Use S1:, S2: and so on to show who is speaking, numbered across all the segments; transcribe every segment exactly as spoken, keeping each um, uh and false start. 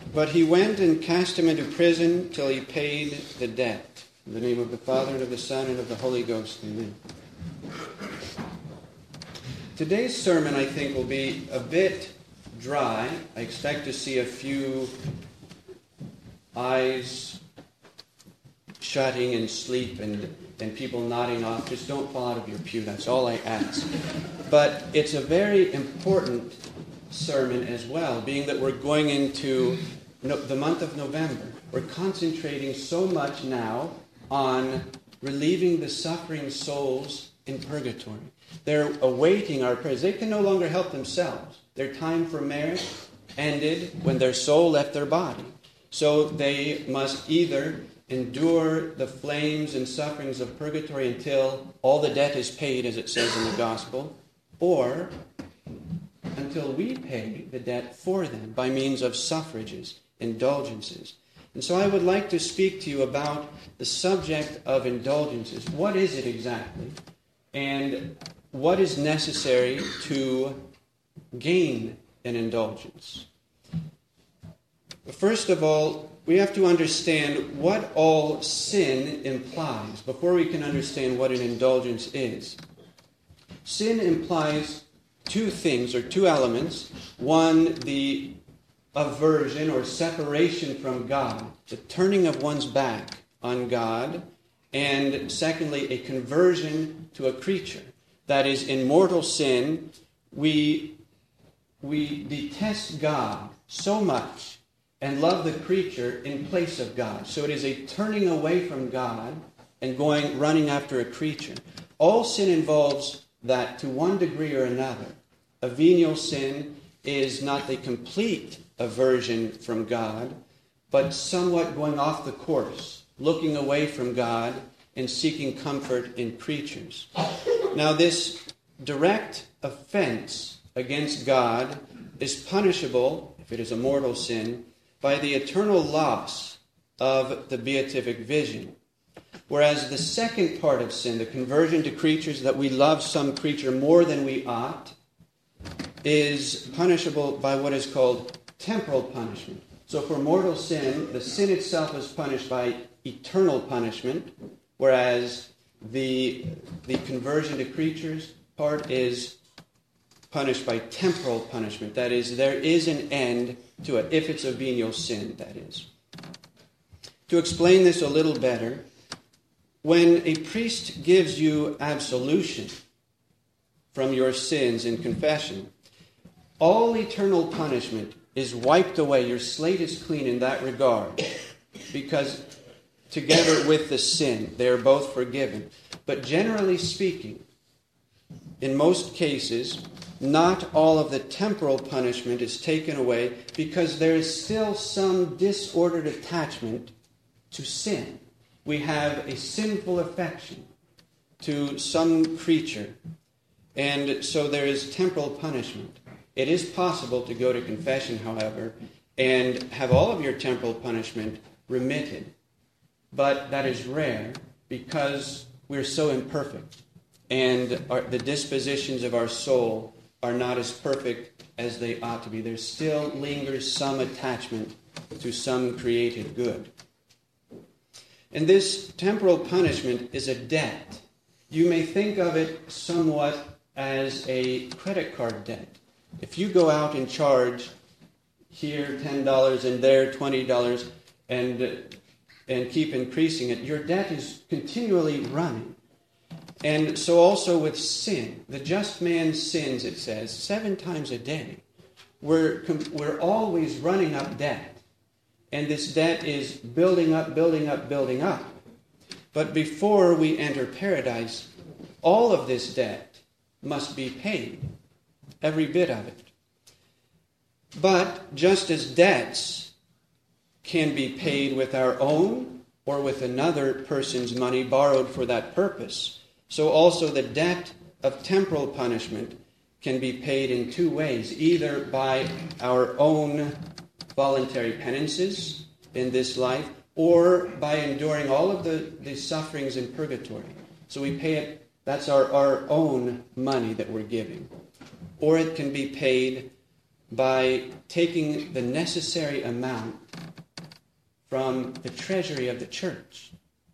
S1: But he went and cast him into prison till he paid the debt. In the name of the Father, and of the Son, and of the Holy Ghost. Amen. Today's sermon, I think, will be a bit dry. I expect to see a few eyes shutting in sleep and, and people nodding off. Just don't fall out of your pew. That's all I ask. But it's a very important sermon as well, being that we're going into no, the month of November. We're concentrating so much now on relieving the suffering souls in purgatory. They're awaiting our prayers. They can no longer help themselves. Their time for merit ended when their soul left their body. So they must either endure the flames and sufferings of purgatory until all the debt is paid, as it says in the gospel, or until we pay the debt for them by means of suffrages, indulgences. And so I would like to speak to you about the subject of indulgences. What is it exactly? And what is necessary to gain an indulgence? First of all, we have to understand what all sin implies before we can understand what an indulgence is. Sin implies two things, or two elements. One, the aversion or separation from God, the turning of one's back on God, and secondly, a conversion to a creature. That is, in mortal sin, we, we detest God so much and love the creature in place of God. So it is a turning away from God and going, running after a creature. All sin involves that to one degree or another. A venial sin is not the complete aversion from God, but somewhat going off the course, looking away from God and seeking comfort in creatures. Now, this direct offense against God is punishable, if it is a mortal sin, by the eternal loss of the beatific vision. Whereas the second part of sin, the conversion to creatures, that we love some creature more than we ought, is punishable by what is called temporal punishment. So for mortal sin, the sin itself is punished by eternal punishment, whereas the, the conversion to creatures part is punished by temporal punishment. That is, there is an end to it, if it's a venial sin, that is. To explain this a little better, when a priest gives you absolution from your sins in confession, all eternal punishment is wiped away. Your slate is clean in that regard, because together with the sin, they are both forgiven. But generally speaking, in most cases, not all of the temporal punishment is taken away, because there is still some disordered attachment to sin. We have a sinful affection to some creature, and so there is temporal punishment. It is possible to go to confession, however, and have all of your temporal punishment remitted. But that is rare, because we're so imperfect, and our, the dispositions of our soul are not as perfect as they ought to be. There still lingers some attachment to some created good. And this temporal punishment is a debt. You may think of it somewhat as a credit card debt. If you go out and charge here ten dollars and there twenty dollars and, and keep increasing it, your debt is continually running. And so also with sin. The just man sins, it says, seven times a day. We're, we're always running up debt. And this debt is building up, building up, building up. But before we enter paradise, all of this debt must be paid. Every bit of it. But just as debts can be paid with our own or with another person's money borrowed for that purpose, so also the debt of temporal punishment can be paid in two ways, either by our own voluntary penances in this life, or by enduring all of the, the sufferings in purgatory. So we pay it, that's our, our own money that we're giving. Or it can be paid by taking the necessary amount from the treasury of the church.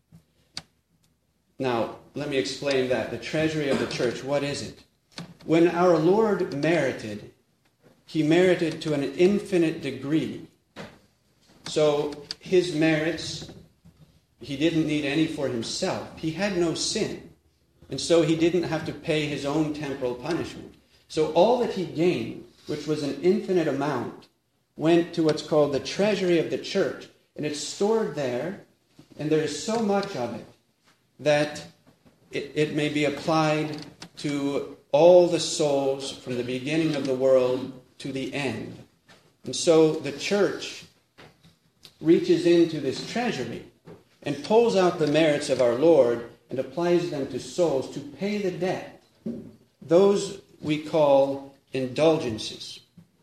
S1: Now, let me explain that. The treasury of the church, what is it? When our Lord merited, he merited to an infinite degree. So his merits, he didn't need any for himself. He had no sin. And so he didn't have to pay his own temporal punishment. So all that he gained, which was an infinite amount, went to what's called the treasury of the church. And it's stored there, and there is so much of it that it, it may be applied to all the souls from the beginning of the world to the end. And so the church reaches into this treasury and pulls out the merits of our Lord and applies them to souls to pay the debt. Those we call indulgences.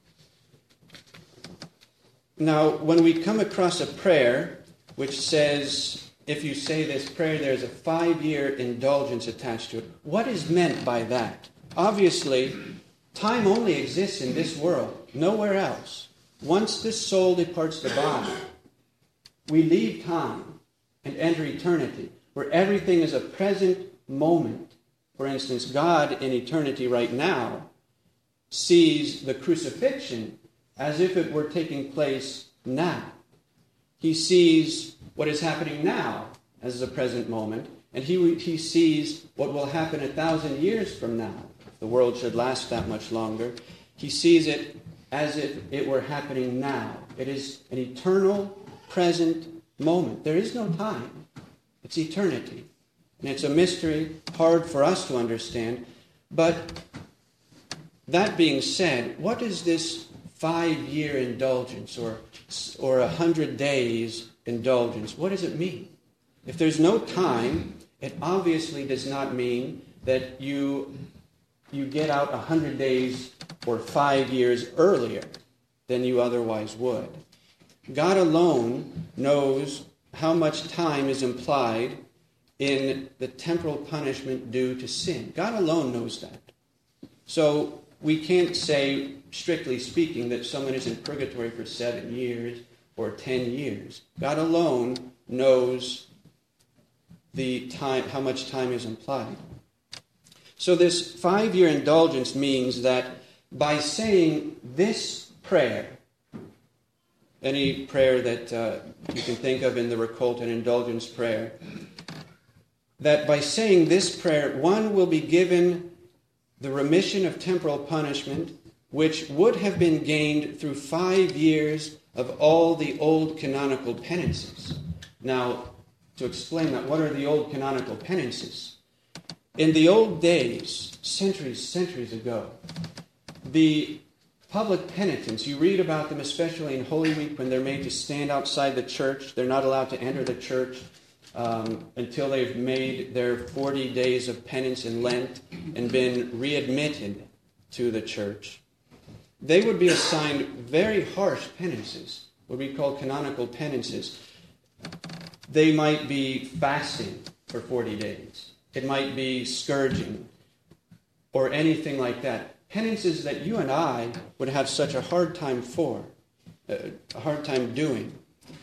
S1: Now, when we come across a prayer which says, if you say this prayer, there's a five-year indulgence attached to it, what is meant by that? Obviously, time only exists in this world, nowhere else. Once this soul departs the body, we leave time and enter eternity, where everything is a present moment. For instance, God in eternity right now sees the crucifixion as if it were taking place now. He sees what is happening now as the present moment, and he, he sees what will happen a thousand years from now. If the world should last that much longer, he sees it as if it were happening now. It is an eternal, present moment. There is no time. It's eternity. And it's a mystery hard for us to understand. But that being said, what is this five-year indulgence or or a hundred days indulgence? What does it mean? If there's no time, it obviously does not mean that you you get out a hundred days or five years earlier than you otherwise would. God alone knows how much time is implied in the temporal punishment due to sin. God alone knows that. So we can't say, strictly speaking, that someone is in purgatory for seven years or ten years. God alone knows the time, how much time is implied. So this five-year indulgence means that by saying this prayer, any prayer that uh, you can think of in the Recoltan indulgence prayer, that by saying this prayer, one will be given the remission of temporal punishment, which would have been gained through five years of all the old canonical penances. Now, to explain that, what are the old canonical penances? In the old days, centuries, centuries ago, the public penitents, you read about them especially in Holy Week when they're made to stand outside the church. They're not allowed to enter the church um, until they've made their forty days of penance in Lent and been readmitted to the church. They would be assigned very harsh penances, what we call canonical penances. They might be fasting for forty days. It might be scourging or anything like that. Penances that you and I would have such a hard time for, a hard time doing.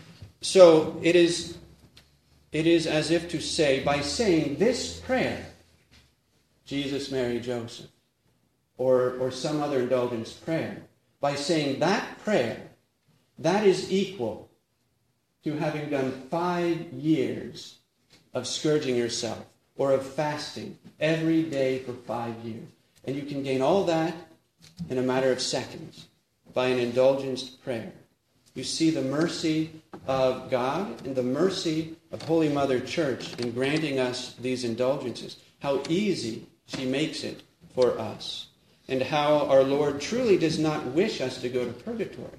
S1: So it is, it is as if to say, by saying this prayer, Jesus, Mary, Joseph, or, or some other indulgence prayer, by saying that prayer, that is equal to having done five years of scourging yourself or of fasting every day for five years. And you can gain all that in a matter of seconds by an indulgence prayer. You see the mercy of God and the mercy of Holy Mother Church in granting us these indulgences. How easy she makes it for us. And how our Lord truly does not wish us to go to purgatory.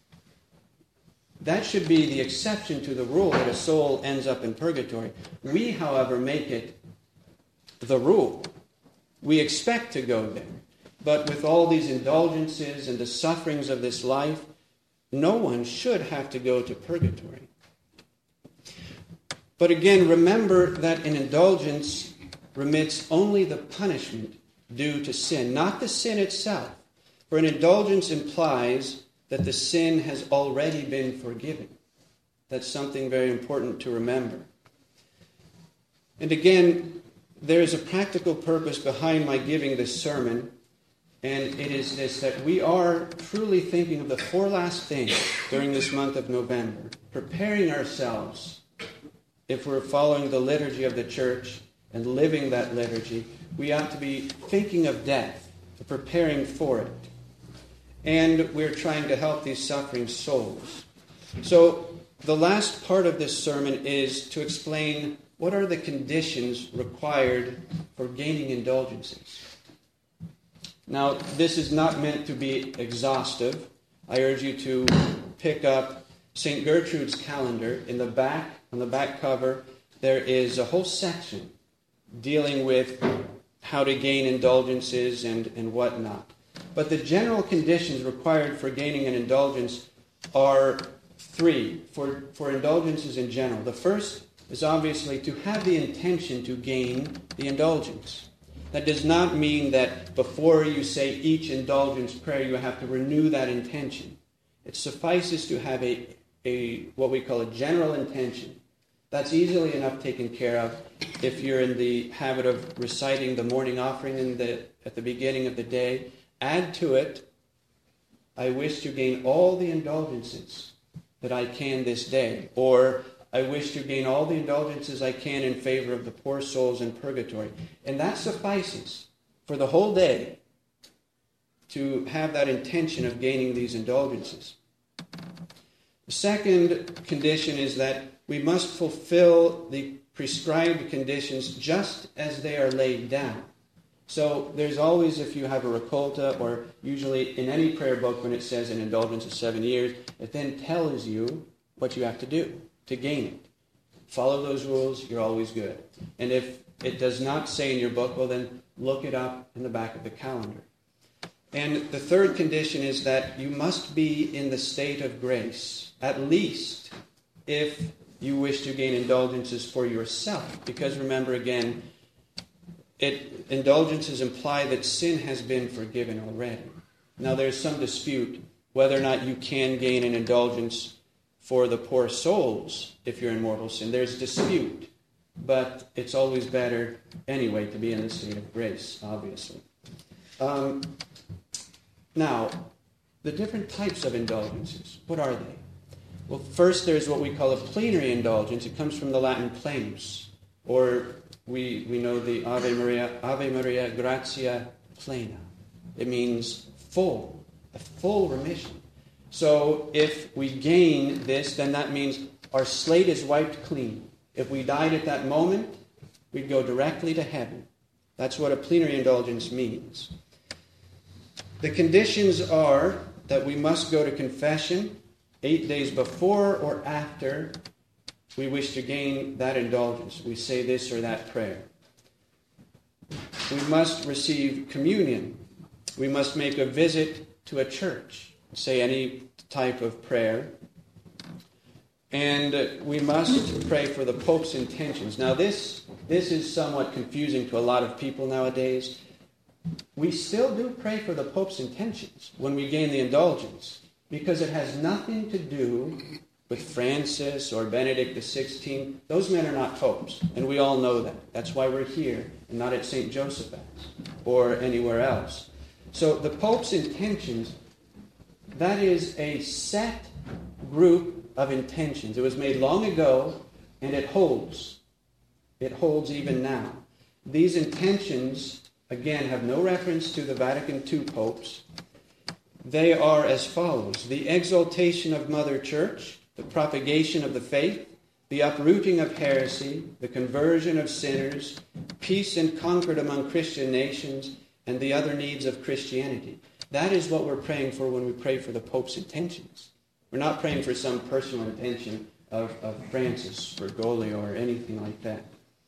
S1: That should be the exception to the rule that a soul ends up in purgatory. We, however, make it the rule. We expect to go there. But with all these indulgences and the sufferings of this life, no one should have to go to purgatory. But again, remember that an indulgence remits only the punishment due to sin, not the sin itself. For an indulgence implies that the sin has already been forgiven. That's something very important to remember. And again, there is a practical purpose behind my giving this sermon, and it is this, that we are truly thinking of the four last things during this month of November, preparing ourselves, if we're following the liturgy of the church and living that liturgy, we ought to be thinking of death, preparing for it. And we're trying to help these suffering souls. So the last part of this sermon is to explain what are the conditions required for gaining indulgences. Now, this is not meant to be exhaustive. I urge you to pick up Saint Gertrude's calendar. In the back, on the back cover, there is a whole section dealing with how to gain indulgences and, and whatnot. But the general conditions required for gaining an indulgence are three for, for indulgences in general. The first is obviously to have the intention to gain the indulgence. That does not mean that before you say each indulgence prayer you have to renew that intention. It suffices to have a, a what we call a general intention. That's easily enough taken care of if you're in the habit of reciting the morning offering in the, at the beginning of the day. Add to it, I wish to gain all the indulgences that I can this day. Or, I wish to gain all the indulgences I can in favor of the poor souls in purgatory. And that suffices for the whole day to have that intention of gaining these indulgences. The second condition is that we must fulfill the prescribed conditions just as they are laid down. So there's always, if you have a Raccolta, or usually in any prayer book when it says an indulgence of seven years, it then tells you what you have to do to gain it. Follow those rules, you're always good. And if it does not say in your book, well then look it up in the back of the calendar. And the third condition is that you must be in the state of grace, at least if you wish to gain indulgences for yourself. Because remember again, It, indulgences imply that sin has been forgiven already. Now there's some dispute whether or not you can gain an indulgence for the poor souls if you're in mortal sin. There's dispute, but it's always better anyway to be in the state of grace, obviously. Um, now, the different types of indulgences, what are they? Well, first there's what we call a plenary indulgence. It comes from the Latin plenus, or We we know the Ave Maria, Ave Maria Gratia Plena. It means full, a full remission. So if we gain this, then that means our slate is wiped clean. If we died at that moment, we'd go directly to heaven. That's what a plenary indulgence means. The conditions are that we must go to confession eight days before or after we wish to gain that indulgence. We say this or that prayer. We must receive communion. We must make a visit to a church, say any type of prayer. And we must pray for the Pope's intentions. Now this, this is somewhat confusing to a lot of people nowadays. We still do pray for the Pope's intentions when we gain the indulgence, because it has nothing to do with Francis or Benedict the sixteenth. Those men are not popes, and we all know that. That's why we're here and not at Saint Joseph's or anywhere else. So the Pope's intentions, that is a set group of intentions. It was made long ago, and it holds. It holds even now. These intentions, again, have no reference to the Vatican two popes. They are as follows: the exaltation of Mother Church, the propagation of the faith, the uprooting of heresy, the conversion of sinners, peace and concord among Christian nations, and the other needs of Christianity. That is what we're praying for when we pray for the Pope's intentions. We're not praying for some personal intention of, of Francis, Bergoglio, or anything like that.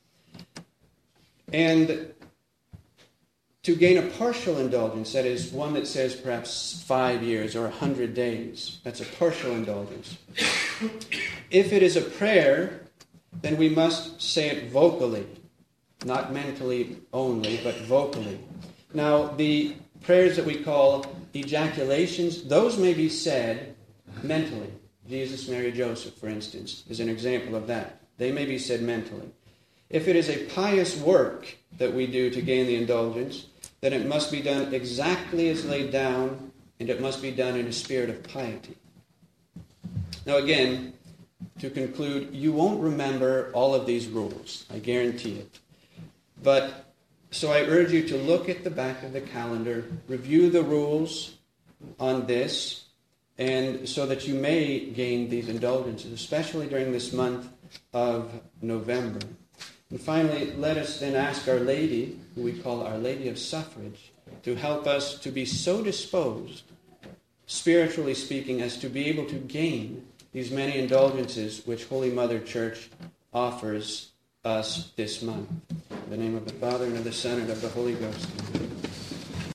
S1: And to gain a partial indulgence, that is one that says perhaps five years or a hundred days, that's a partial indulgence. If it is a prayer, then we must say it vocally, not mentally only, but vocally. Now, the prayers that we call ejaculations, those may be said mentally. Jesus, Mary, Joseph, for instance, is an example of that. They may be said mentally. If it is a pious work that we do to gain the indulgence, then it must be done exactly as laid down, and it must be done in a spirit of piety. Now again, to conclude, you won't remember all of these rules, I guarantee it. But, so I urge you to look at the back of the calendar, review the rules on this, and so that you may gain these indulgences, especially during this month of November. And finally, let us then ask Our Lady, who we call Our Lady of Suffrage, to help us to be so disposed, spiritually speaking, as to be able to gain these many indulgences which Holy Mother Church offers us this month. In the name of the Father, and of the Son, and of the Holy Ghost.